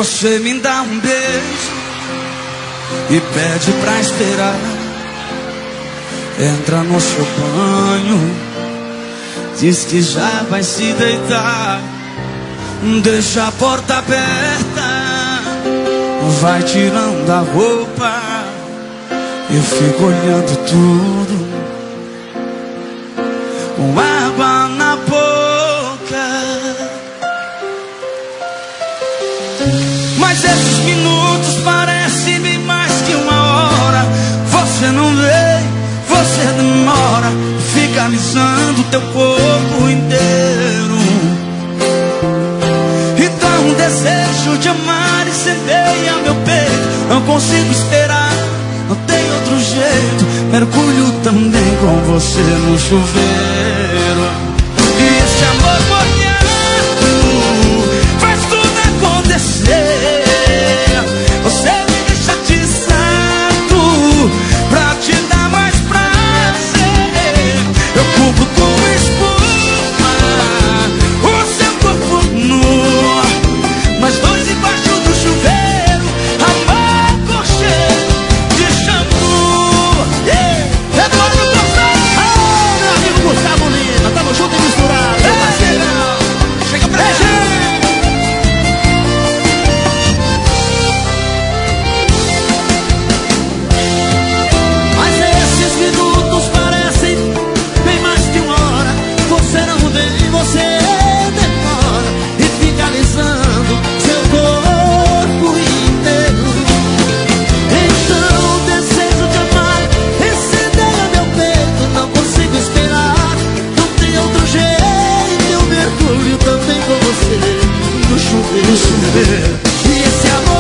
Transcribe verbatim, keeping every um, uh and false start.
Você me dá um beijo e pede pra esperar. Entra no seu banho, diz que já vai se deitar. Deixa a porta aberta, vai tirando a roupa. Eu fico olhando tudo com água na boca. Mas esses minutos parecem bem mais que uma hora. Você não vem, você demora, fica alisando teu corpo inteiro. Então um desejo de amar incendeia meu peito. Não consigo esperar, não tem outro jeito. Mergulho também com você no chuveiro. E esse amor molhado faz tudo acontecer. Você me deixa atiçado pra te dar mais prazer. Eu cubro com espuma o seu corpo nu, mas dois embaixo do chuveiro, amor com cheiro de shampoo. Yeah. Eduardo Gonçalves, oh, meu amigo Gustavo Lima, tamo junto e misturado, meu parceiro. Chega pra gente. Mas esses minutos parecem bem mais que uma hora. Você não vem, você demora e fica alisando seu corpo inteiro. Então o desejo de amar incendeia meu peito. Não consigo esperar, não tem outro jeito. Eu mergulho também com você no chuveiro. E esse amor